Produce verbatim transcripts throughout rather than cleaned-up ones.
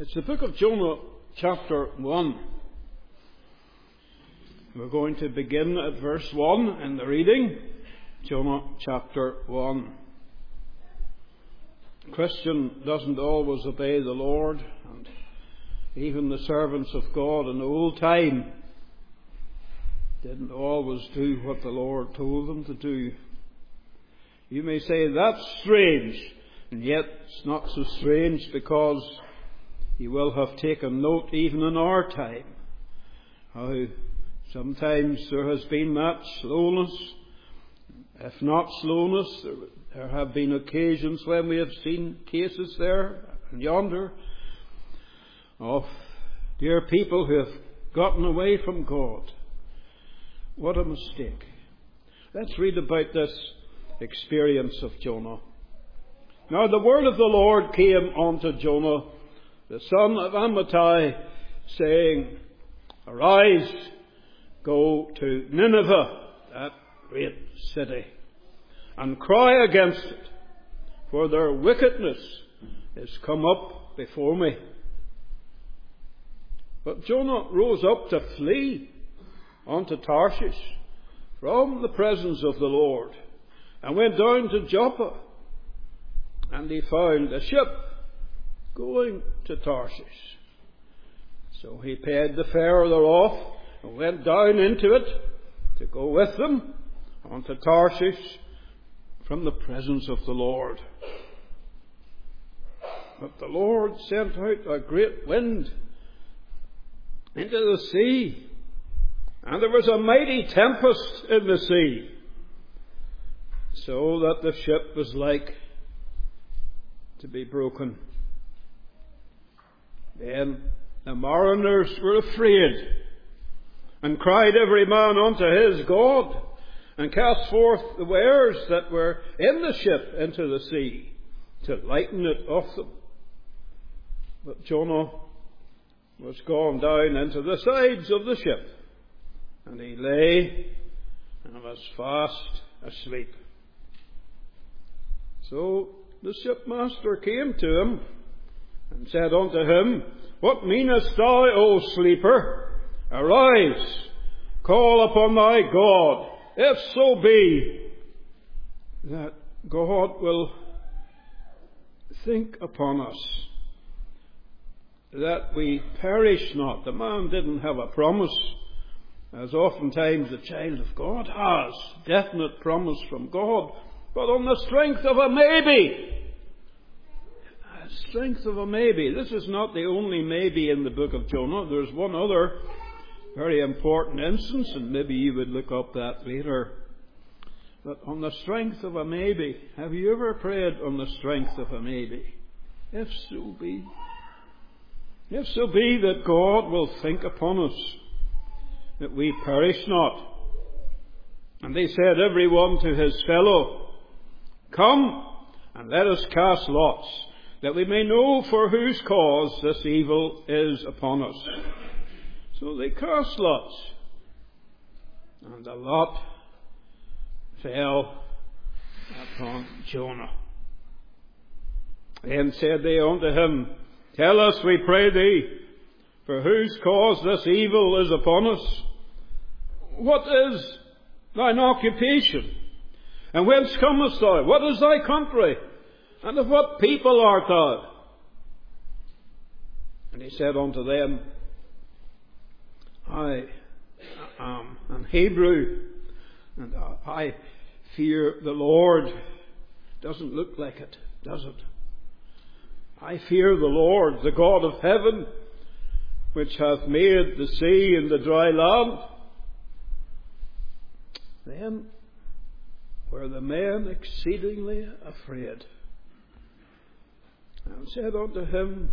It's the book of Jonah, chapter one. We're going to begin at verse one in the reading. Jonah, chapter one. A Christian doesn't always obey the Lord, and even the servants of God in the old time didn't always do what the Lord told them to do. You may say, that's strange, and yet it's not so strange, because He will have taken note even in our time how sometimes there has been that slowness. If not slowness, there, there have been occasions when we have seen cases there and yonder of dear people who have gotten away from God. What a mistake. Let's read about this experience of Jonah. Now the word of the Lord came unto Jonah, the son of Amittai, saying, Arise, go to Nineveh, that great city, and cry against it, for their wickedness is come up before me. But Jonah rose up to flee unto Tarshish from the presence of the Lord, and went down to Joppa, and he found a ship going to Tarshish. So he paid the fare thereof, and went down into it to go with them unto Tarshish from the presence of the Lord. But the Lord sent out a great wind into the sea, and there was a mighty tempest in the sea, so that the ship was like to be broken. Then the mariners were afraid, and cried every man unto his God, and cast forth the wares that were in the ship into the sea, to lighten it of them. But Jonah was gone down into the sides of the ship, and he lay and was fast asleep. So the shipmaster came to him, and said unto him, What meanest thou, O sleeper? Arise, call upon thy God, if so be that God will think upon us, that we perish not. The man didn't have a promise, as oftentimes the child of God has, definite promise from God, but on the strength of a maybe. Strength of a maybe. This is not the only maybe in the book of Jonah. There's one other very important instance, and maybe you would look up that later. But on the strength of a maybe. Have you ever prayed on the strength of a maybe? If so be. If so be that God will think upon us, that we perish not. And they said every one to his fellow, Come, and let us cast lots, that we may know for whose cause this evil is upon us. So they cast lots, and the lot fell upon Jonah. Then said they unto him, Tell us, we pray thee, for whose cause this evil is upon us. What is thine occupation? And whence comest thou? What is thy country? And of what people art thou? And he said unto them, I am an Hebrew, and I fear the Lord. Doesn't look like it, does it? I fear the Lord, the God of heaven, which hath made the sea and the dry land. Then were the men exceedingly afraid, and said unto him,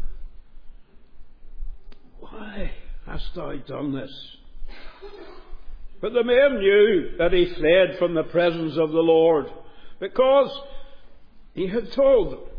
Why hast thou done this? But the men knew that he fled from the presence of the Lord, because he had told them.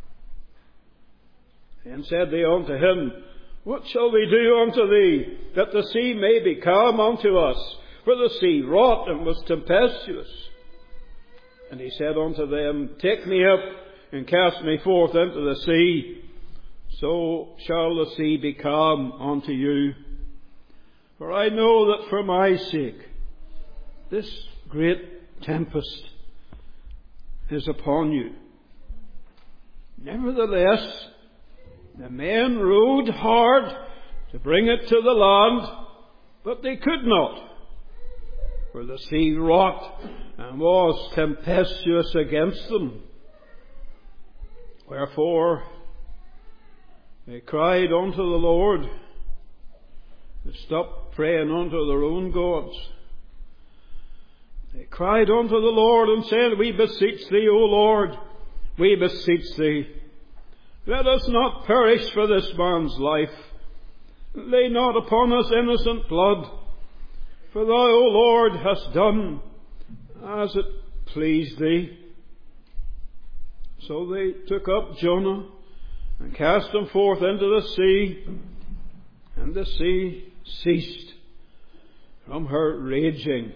And said they unto him, What shall we do unto thee, that the sea may be calm unto us? For the sea wrought and was tempestuous. And he said unto them, Take me up, and cast me forth into the sea. so shall the sea be calm unto you. For I know that for my sake this great tempest is upon you. Nevertheless, the men rowed hard to bring it to the land, but they could not, for the sea wrought and was tempestuous against them. Wherefore they cried unto the Lord. They stopped praying unto their own gods. They cried unto the Lord and said, We beseech thee, O Lord, we beseech thee, let us not perish for this man's life. Lay not upon us innocent blood, for thou, O Lord, hast done as it pleased thee. So they took up Jonah and cast him forth into the sea, and the sea ceased from her raging.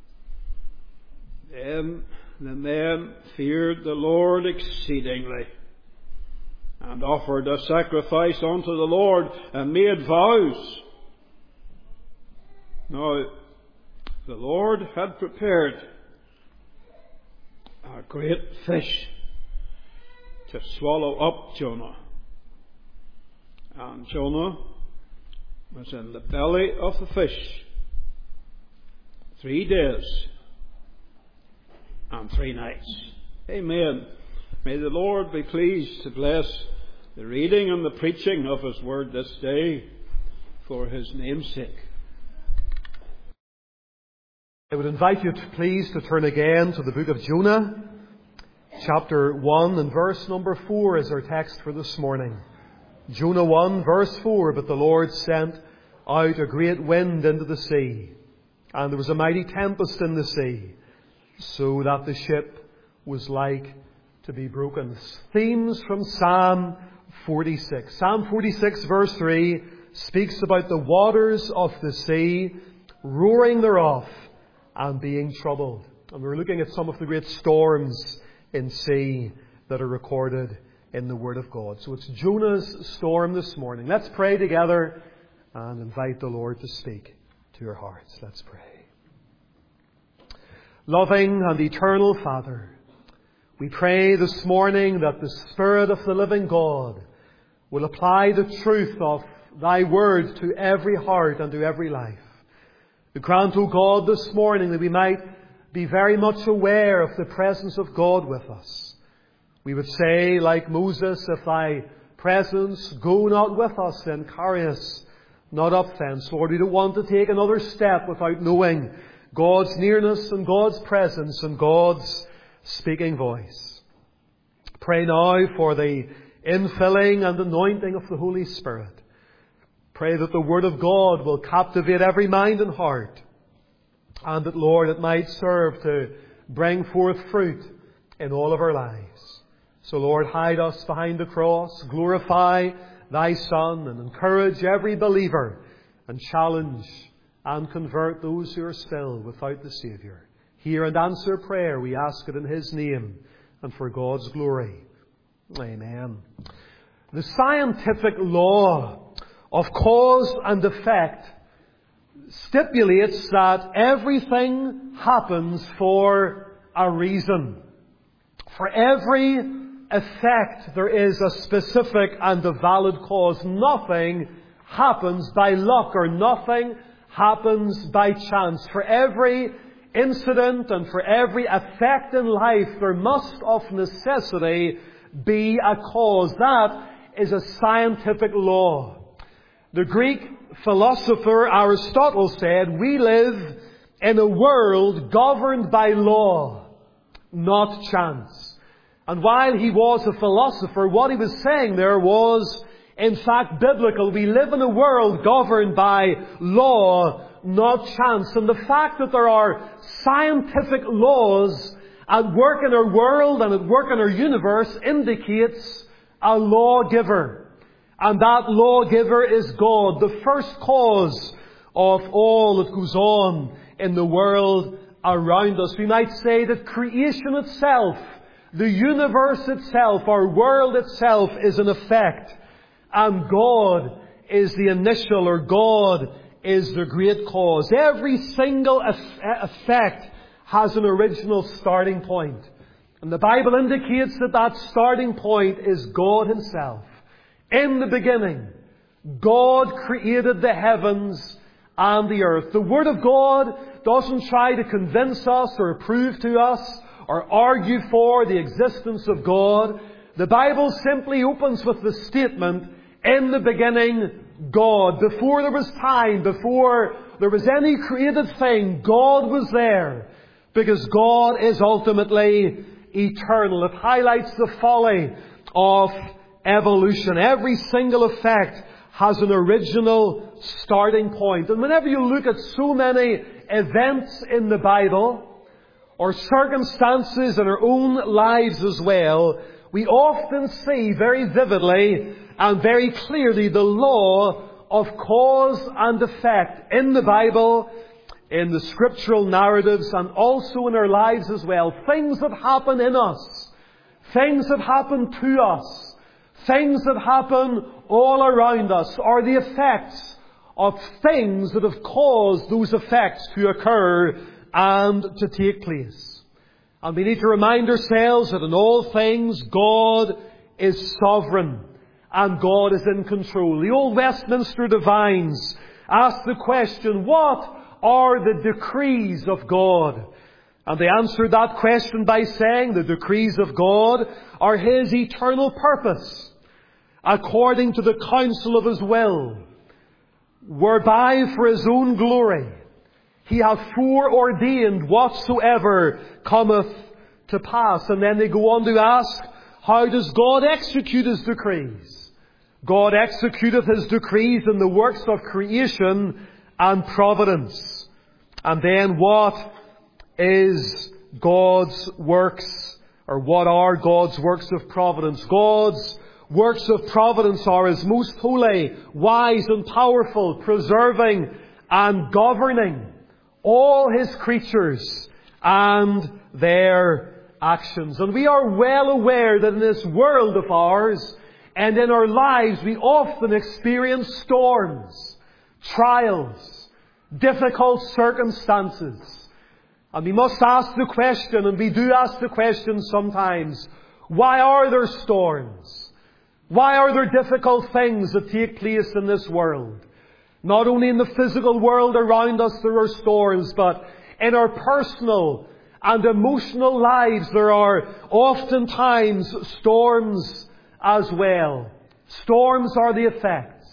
Then the men feared the Lord exceedingly, and offered a sacrifice unto the Lord, and made vows. Now the Lord had prepared a great fish to swallow up Jonah. And Jonah was in the belly of the fish three days and three nights. Amen. May the Lord be pleased to bless the reading and the preaching of His Word this day for His name's sake. I would invite you to please to turn again to the book of Jonah. Chapter one and verse number four is our text for this morning. Jonah one verse four, But the Lord sent out a great wind into the sea, and there was a mighty tempest in the sea, so that the ship was like to be broken. Themes from Psalm forty-six. Psalm forty-six verse three speaks about the waters of the sea, roaring thereof, and being troubled. And we're looking at some of the great storms in sea that are recorded in the Word of God. So it's Jonah's storm this morning. Let's pray together and invite the Lord to speak to your hearts. Let's pray. Loving and eternal Father, we pray this morning that the Spirit of the living God will apply the truth of Thy Word to every heart and to every life. We grant, O God, this morning that we might be very much aware of the presence of God with us. We would say, like Moses, if Thy presence go not with us, then carry us not up thence. Lord, we don't want to take another step without knowing God's nearness and God's presence and God's speaking voice. Pray now for the infilling and anointing of the Holy Spirit. Pray that the Word of God will captivate every mind and heart, and that, Lord, it might serve to bring forth fruit in all of our lives. So, Lord, hide us behind the cross, glorify Thy Son, and encourage every believer, and challenge and convert those who are still without the Saviour. Hear and answer prayer, we ask it in His name, and for God's glory. Amen. The scientific law of cause and effect stipulates that everything happens for a reason. For every effect there is a specific and a valid cause. Nothing happens by luck, or nothing happens by chance. For every incident and for every effect in life, there must of necessity be a cause. That is a scientific law. The Greek philosopher Aristotle said, we live in a world governed by law, not chance. And while he was a philosopher, what he was saying there was, in fact, biblical. We live in a world governed by law, not chance. And the fact that there are scientific laws at work in our world and at work in our universe indicates a lawgiver. And that lawgiver is God, the first cause of all that goes on in the world around us. We might say that creation itself, the universe itself, our world itself, is in effect and God is the initial, or God is the great cause. Every single effect has an original starting point. And the Bible indicates that that starting point is God Himself. In the beginning, God created the heavens and the earth. The Word of God doesn't try to convince us or prove to us or argue for the existence of God. The Bible simply opens with the statement, in the beginning, God. Before there was time, before there was any created thing, God was there. Because God is ultimately eternal. It highlights the folly of evolution. Every single effect has an original starting point. And whenever you look at so many events in the Bible, or circumstances in our own lives as well, we often see very vividly and very clearly the law of cause and effect in the Bible, in the scriptural narratives, and also in our lives as well. Things that happen in us, things that happen to us, things that happen all around us are the effects of things that have caused those effects to occur and to take place. And we need to remind ourselves that in all things God is sovereign and God is in control. The old Westminster Divines asked the question, what are the decrees of God? And they answered that question by saying the decrees of God are His eternal purpose, according to the counsel of His will, whereby for His own glory He hath foreordained whatsoever cometh to pass. And then they go on to ask, how does God execute His decrees? God executeth His decrees in the works of creation and providence. And then what is God's works, or what are God's works of providence? God's works of providence are His most holy, wise and powerful, preserving and governing all His creatures and their actions. And we are well aware that in this world of ours and in our lives we often experience storms, trials, difficult circumstances. And we must ask the question, and we do ask the question sometimes, why are there storms? Why are there difficult things that take place in this world? Not only in the physical world around us there are storms, but in our personal and emotional lives there are oftentimes storms as well. Storms are the effects,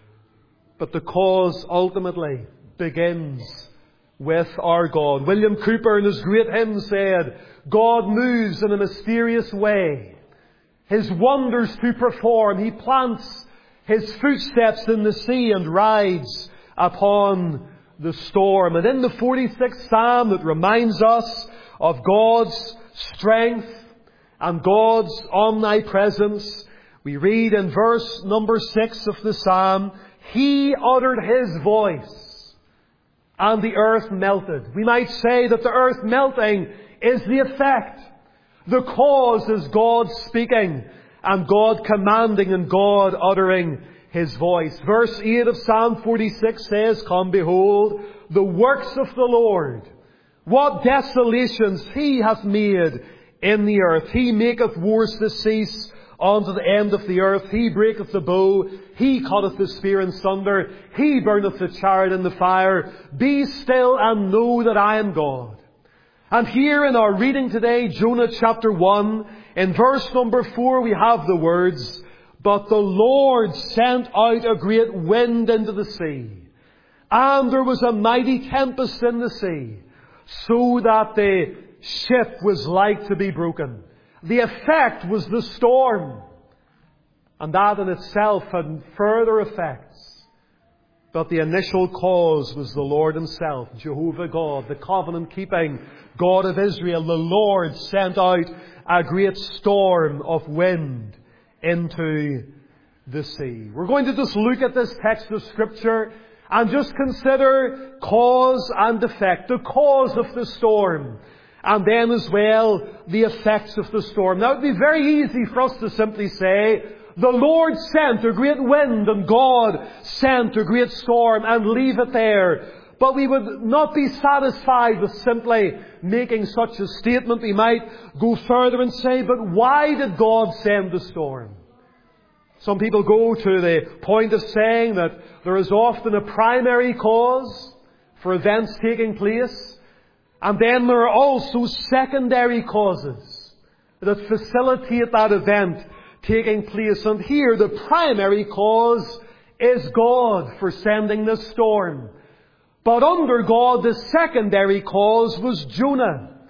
but the cause ultimately begins with our God. William Cooper in his great hymn said, God moves in a mysterious way, His wonders to perform. He plants His footsteps in the sea and rides upon the storm. And in the forty-sixth Psalm that reminds us of God's strength and God's omnipresence, we read in verse number six of the Psalm, He uttered His voice and the earth melted. We might say that the earth melting is the effect. The cause is God speaking and God commanding and God uttering His voice. Verse eight of Psalm forty-six says, Come, behold, the works of the Lord. What desolations He hath made in the earth. He maketh wars to cease unto the end of the earth. He breaketh the bow. He cutteth the spear in sunder. He burneth the chariot in the fire. Be still and know that I am God. And here in our reading today, Jonah chapter one, in verse number four, we have the words, But the Lord sent out a great wind into the sea, and there was a mighty tempest in the sea, so that the ship was like to be broken. The effect was the storm, and that in itself had further effects. But the initial cause was the Lord Himself, Jehovah God, the covenant-keeping God of Israel. The Lord sent out a great storm of wind into the sea. We're going to just look at this text of Scripture and just consider cause and effect. The cause of the storm, and then as well the effects of the storm. Now it would be very easy for us to simply say the Lord sent a great wind and God sent a great storm, and leave it there. But we would not be satisfied with simply making such a statement. We might go further and say, but why did God send the storm? Some people go to the point of saying that there is often a primary cause for events taking place, and then there are also secondary causes that facilitate that event taking place. And here the primary cause is God for sending this storm. But under God, the secondary cause was Jonah.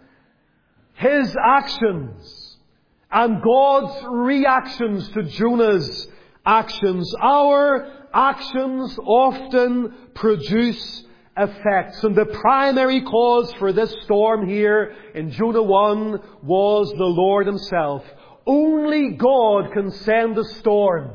His actions and God's reactions to Jonah's actions. Our actions often produce effects. And the primary cause for this storm here in Jonah one was the Lord Himself. Only God can send a storm.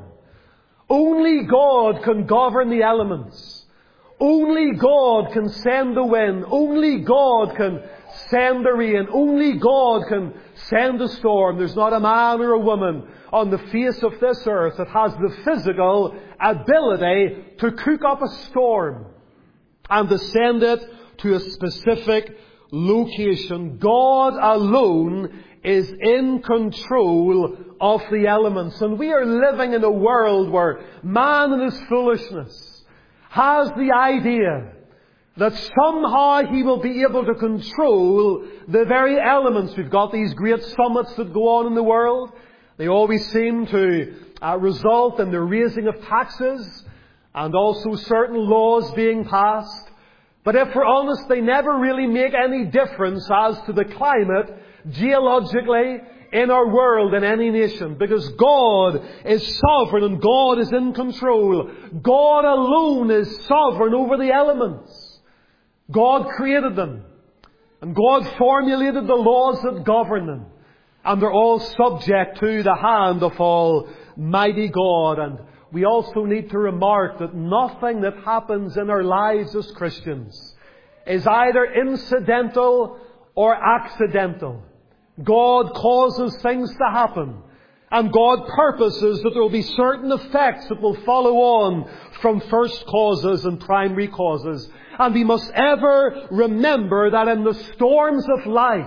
Only God can govern the elements. Only God can send the wind. Only God can send the rain. Only God can send a storm. There's not a man or a woman on the face of this earth that has the physical ability to cook up a storm and to send it to a specific location. God alone is in control of the elements. And we are living in a world where man in his foolishness has the idea that somehow he will be able to control the very elements. We've got these great summits that go on in the world. They always seem to uh, result in the raising of taxes and also certain laws being passed. But if we're honest, they never really make any difference as to the climate geologically in our world, in any nation, because God is sovereign and God is in control. God alone is sovereign over the elements. God created them, and God formulated the laws that govern them, and they're all subject to the hand of Almighty God. And we also need to remark that nothing that happens in our lives as Christians is either incidental or accidental. God causes things to happen, and God purposes that there will be certain effects that will follow on from first causes and primary causes. And we must ever remember that in the storms of life,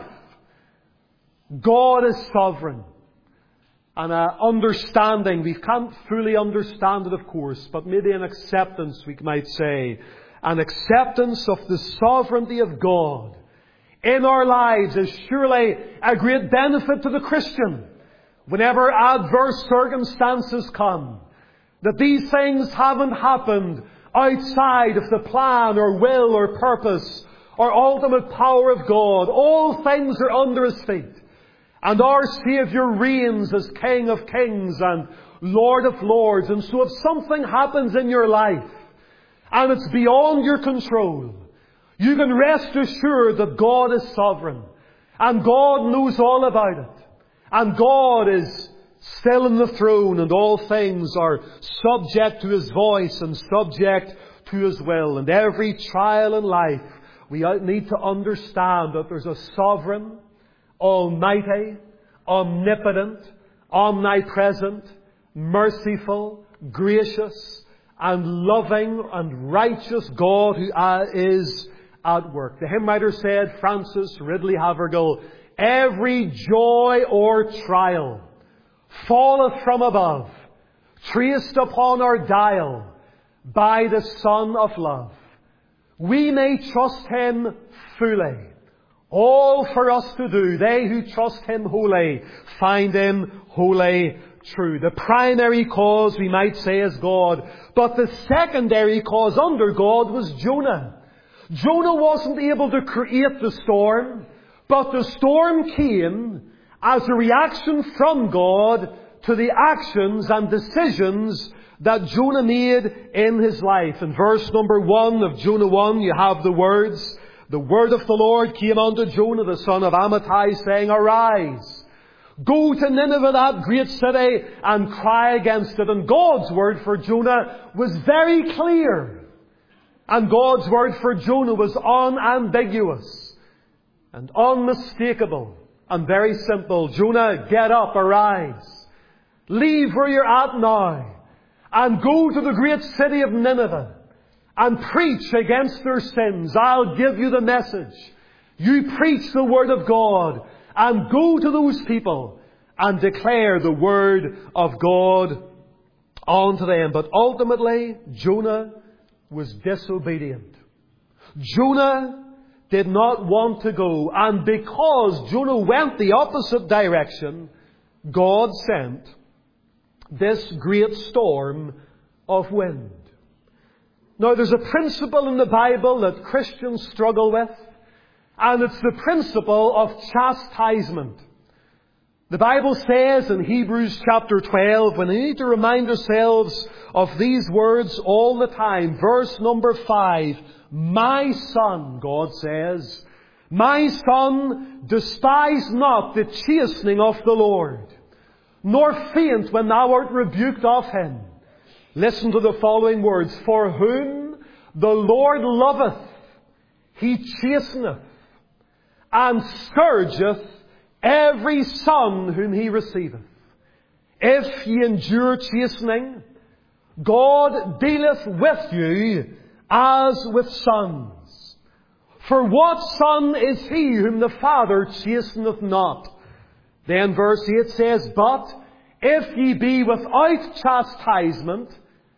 God is sovereign. And an understanding, we can't fully understand it, of course, but maybe an acceptance, we might say, an acceptance of the sovereignty of God in our lives is surely a great benefit to the Christian. Whenever adverse circumstances come, that these things haven't happened outside of the plan or will or purpose or ultimate power of God. All things are under His feet. And our Saviour reigns as King of Kings and Lord of Lords. And so if something happens in your life and it's beyond your control, you can rest assured that God is sovereign. And God knows all about it. And God is still in the throne, and all things are subject to His voice and subject to His will. And every trial in life, we need to understand that there's a sovereign, almighty, omnipotent, omnipresent, merciful, gracious, and loving and righteous God who is at work. The hymn writer said, Francis Ridley Havergal, every joy or trial falleth from above, traced upon our dial by the Son of Love. We may trust Him fully, all for us to do. They who trust Him wholly find Him wholly true. The primary cause, we might say, is God. But the secondary cause under God was Jonah. Jonah wasn't able to create the storm, but the storm came as a reaction from God to the actions and decisions that Jonah made in his life. In verse number one of Jonah one, you have the words, the word of the Lord came unto Jonah, the son of Amittai, saying, Arise, go to Nineveh, that great city, and cry against it. And God's word for Jonah was very clear. And God's word for Jonah was unambiguous and unmistakable and very simple. Jonah, get up, arise. Leave where you're at now and go to the great city of Nineveh and preach against their sins. I'll give you the message. You preach the Word of God and go to those people and declare the Word of God unto them. But ultimately, Jonah was disobedient. Jonah did not want to go. And because Jonah went the opposite direction, God sent this great storm of wind. Now, there's a principle in the Bible that Christians struggle with, and it's the principle of chastisement. The Bible says in Hebrews chapter twelve, when we need to remind ourselves of these words all the time, verse number five, my son, God says, my son, despise not the chastening of the Lord, nor faint when thou art rebuked of him. Listen to the following words. For whom the Lord loveth, he chasteneth, and scourgeth every son whom he receiveth. If ye endure chastening, God dealeth with you as with sons. For what son is he whom the Father chasteneth not? Then verse eight says, but if ye be without chastisement,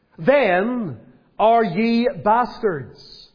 then are ye bastards,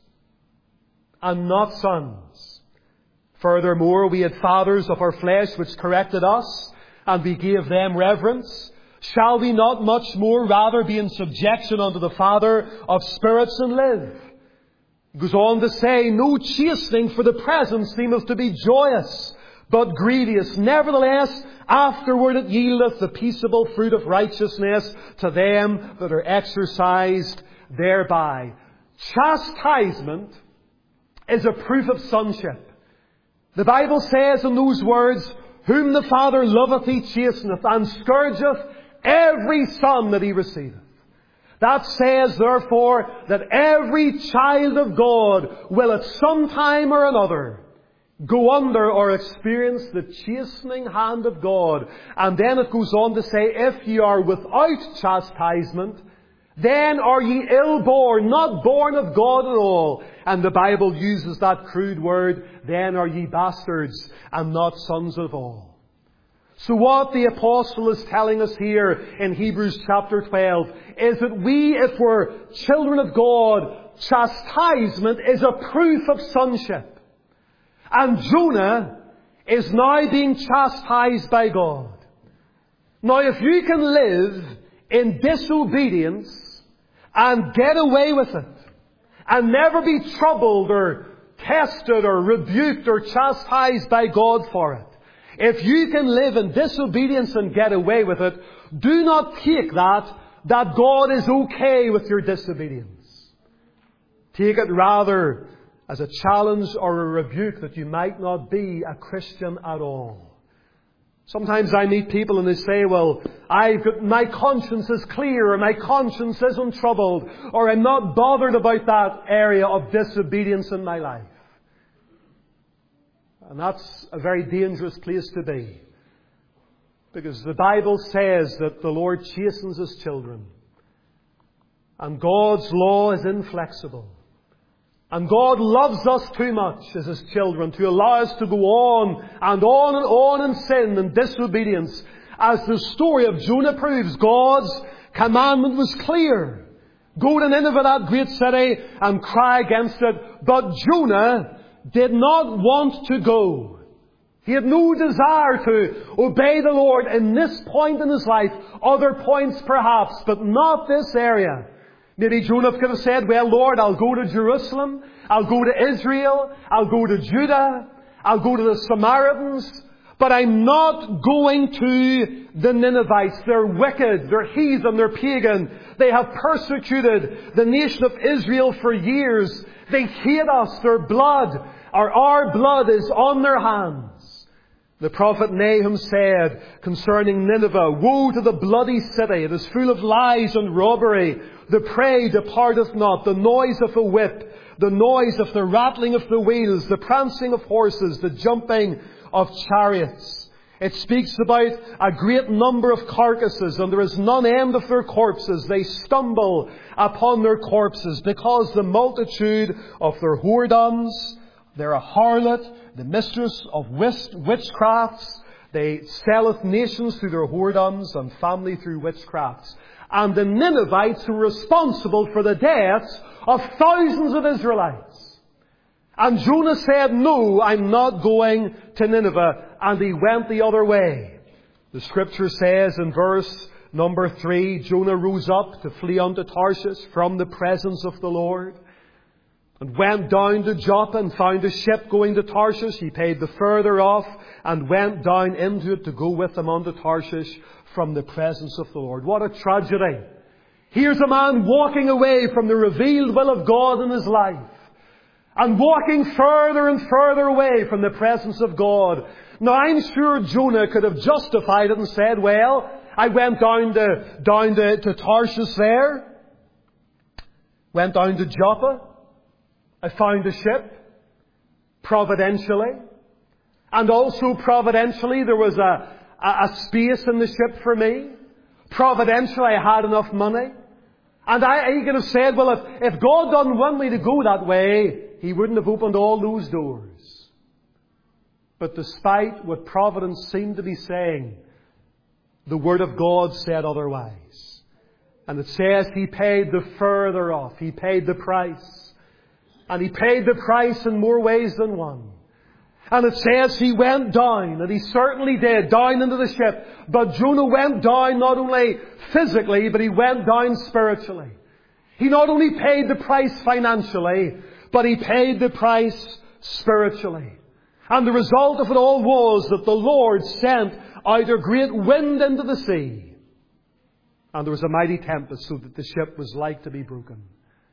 and not sons. Furthermore, we had fathers of our flesh which corrected us, and we gave them reverence. Shall we not much more rather be in subjection unto the Father of spirits and live? He goes on to say, no chastening for the present seemeth to be joyous, but grievous. Nevertheless, afterward it yieldeth the peaceable fruit of righteousness to them that are exercised thereby. Chastisement is a proof of sonship. The Bible says in those words, whom the Father loveth he chasteneth, and scourgeth every son that he receiveth. That says, therefore, that every child of God will at some time or another go under or experience the chastening hand of God. And then it goes on to say, if ye are without chastisement, then are ye ill-born, not born of God at all. And the Bible uses that crude word, then are ye bastards, and not sons of all. So what the apostle is telling us here in Hebrews chapter twelve is that we, if we're children of God, chastisement is a proof of sonship. And Jonah is now being chastised by God. Now, if you can live in disobedience and get away with it, and never be troubled or tested or rebuked or chastised by God for it, if you can live in disobedience and get away with it, do not take that, that God is okay with your disobedience. Take it rather as a challenge or a rebuke that you might not be a Christian at all. Sometimes I meet people and they say, well, I've got, my conscience is clear, or my conscience isn't troubled, or I'm not bothered about that area of disobedience in my life. And that's a very dangerous place to be. Because the Bible says that the Lord chastens His children. And God's law is inflexible. And God loves us too much as His children to allow us to go on and on and on in sin and disobedience. As the story of Jonah proves, God's commandment was clear. Go to Nineveh, that great city, and cry against it. But Jonah did not want to go. He had no desire to obey the Lord in this point in his life. Other points perhaps, but not this area. Maybe Jonah could have said, well, Lord, I'll go to Jerusalem. I'll go to Israel. I'll go to Judah. I'll go to the Samaritans. But I'm not going to the Ninevites. They're wicked. They're heathen. They're pagan. They have persecuted the nation of Israel for years. They hate us. Their blood, or our blood, is on their hands. The prophet Nahum said concerning Nineveh, woe to the bloody city. It is full of lies and robbery. The prey departeth not. The noise of a whip, the noise of the rattling of the wheels, the prancing of horses, the jumping of chariots. It speaks about a great number of carcasses, and there is none end of their corpses. They stumble upon their corpses because the multitude of their whoredoms, they're a harlot, the mistress of witchcrafts. They selleth nations through their whoredoms and family through witchcrafts. And the Ninevites were responsible for the deaths of thousands of Israelites. And Jonah said, no, I'm not going to Nineveh. And he went the other way. The Scripture says in verse number three, Jonah rose up to flee unto Tarshish from the presence of the Lord, and went down to Joppa and found a ship going to Tarshish. He paid the fare thereof and went down into it to go with them unto Tarshish from the presence of the Lord. What a tragedy. Here's a man walking away from the revealed will of God in his life, and walking further and further away from the presence of God. Now, I'm sure Jonah could have justified it and said, well, I went down to, down to, to Tarshish there, went down to Joppa, I found a ship, providentially, and also providentially there was a, a, a space in the ship for me. Providentially I had enough money. And I, he could have said, well, if, if God doesn't want me to go that way, He wouldn't have opened all those doors. But despite what providence seemed to be saying, the Word of God said otherwise. And it says He paid the fare thereof. He paid the price. And He paid the price in more ways than one. And it says He went down, and He certainly did, down into the ship. But Jonah went down not only physically, but he went down spiritually. He not only paid the price financially, but he paid the price spiritually. And the result of it all was that the Lord sent out a great wind into the sea. And there was a mighty tempest, so that the ship was like to be broken.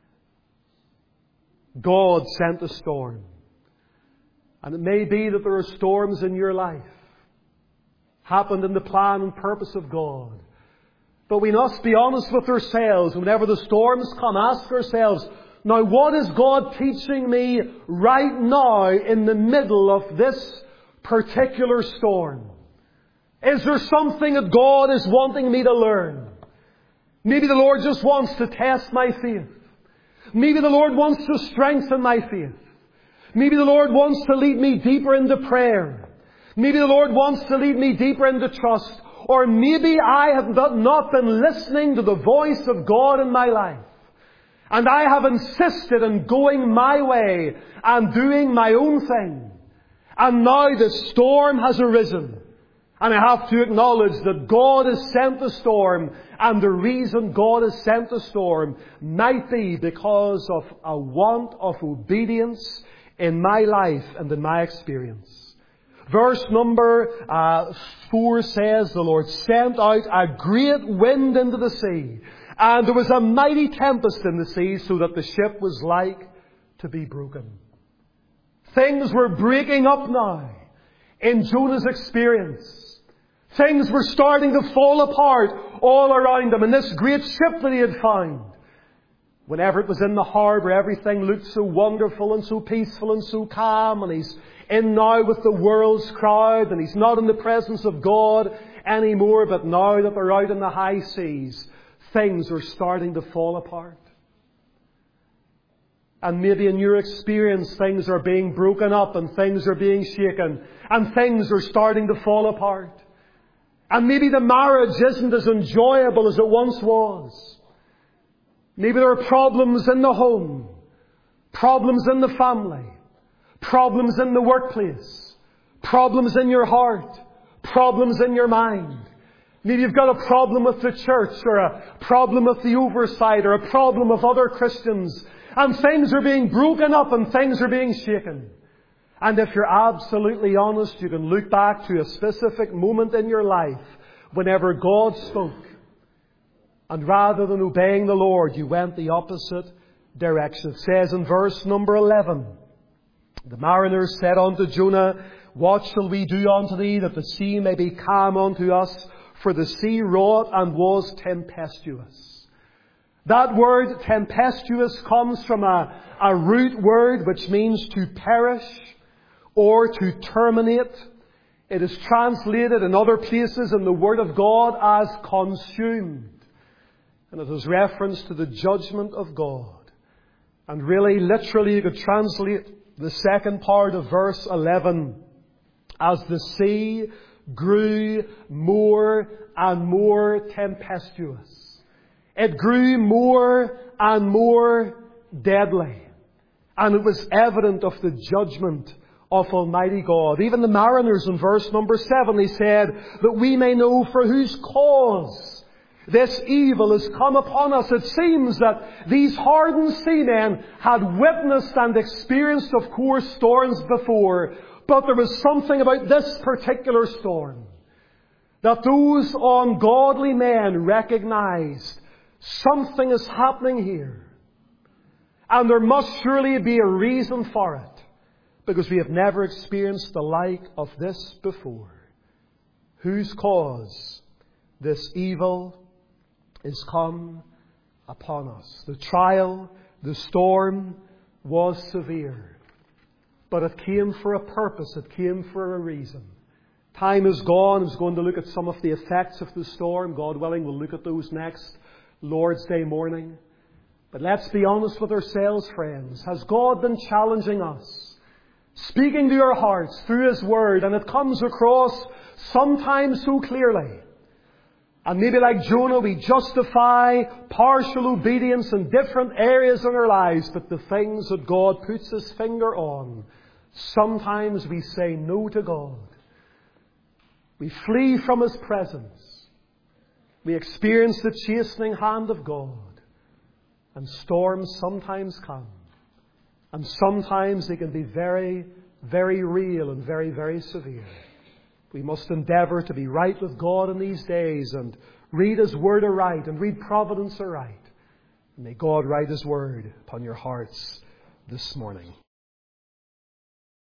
God sent a storm. And it may be that there are storms in your life, happened in the plan and purpose of God. But we must be honest with ourselves. Whenever the storms come, ask ourselves, now what is God teaching me right now in the middle of this particular storm? Is there something that God is wanting me to learn? Maybe the Lord just wants to test my faith. Maybe the Lord wants to strengthen my faith. Maybe the Lord wants to lead me deeper into prayer. Maybe the Lord wants to lead me deeper into trust. Or maybe I have not been listening to the voice of God in my life. And I have insisted on going my way and doing my own thing. And now the storm has arisen. And I have to acknowledge that God has sent the storm. And the reason God has sent the storm might be because of a want of obedience in my life and in my experience. Verse number uh, four says, the Lord sent out a great wind into the sea, and there was a mighty tempest in the sea, so that the ship was like to be broken. Things were breaking up now in Jonah's experience. Things were starting to fall apart all around him in this great ship that he had found. Whenever it was in the harbour, everything looked so wonderful and so peaceful and so calm. And he's in now with the world's crowd. And he's not in the presence of God anymore. But now that they're out in the high seas, things are starting to fall apart. And maybe in your experience, things are being broken up and things are being shaken. And things are starting to fall apart. And maybe the marriage isn't as enjoyable as it once was. Maybe there are problems in the home, problems in the family, problems in the workplace, problems in your heart, problems in your mind. Maybe you've got a problem with the church, or a problem with the oversight, or a problem with other Christians. And things are being broken up and things are being shaken. And if you're absolutely honest, you can look back to a specific moment in your life whenever God spoke. And rather than obeying the Lord, you went the opposite direction. It says in verse number eleven, the mariners said unto Jonah, what shall we do unto thee, that the sea may be calm unto us? For the sea wrought and was tempestuous. That word tempestuous comes from a, a root word which means to perish or to terminate. It is translated in other places in the Word of God as consumed. And it has reference to the judgment of God. And really, literally, you could translate the second part of verse eleven as the sea grew more and more tempestuous. It grew more and more deadly. And it was evident of the judgment of Almighty God. Even the mariners in verse number seven, they said, that we may know for whose cause this evil has come upon us. It seems that these hardened seamen had witnessed and experienced, of course, storms before. But there was something about this particular storm that those ungodly men recognized. Something is happening here. And there must surely be a reason for it. Because we have never experienced the like of this before. Whose cause this evil is come upon us. The trial, the storm was severe. But it came for a purpose. It came for a reason. Time is gone. I was going to look at some of the effects of the storm. God willing, we'll look at those next Lord's Day morning. But let's be honest with ourselves, friends. Has God been challenging us? Speaking to our hearts through His Word, and it comes across sometimes so clearly. And maybe like Jonah, we justify partial obedience in different areas in our lives, but the things that God puts His finger on, sometimes we say no to God. We flee from His presence. We experience the chastening hand of God. And storms sometimes come. And sometimes they can be very, very real and very, very severe. We must endeavour to be right with God in these days and read His Word aright and read Providence aright. May God write His Word upon your hearts this morning.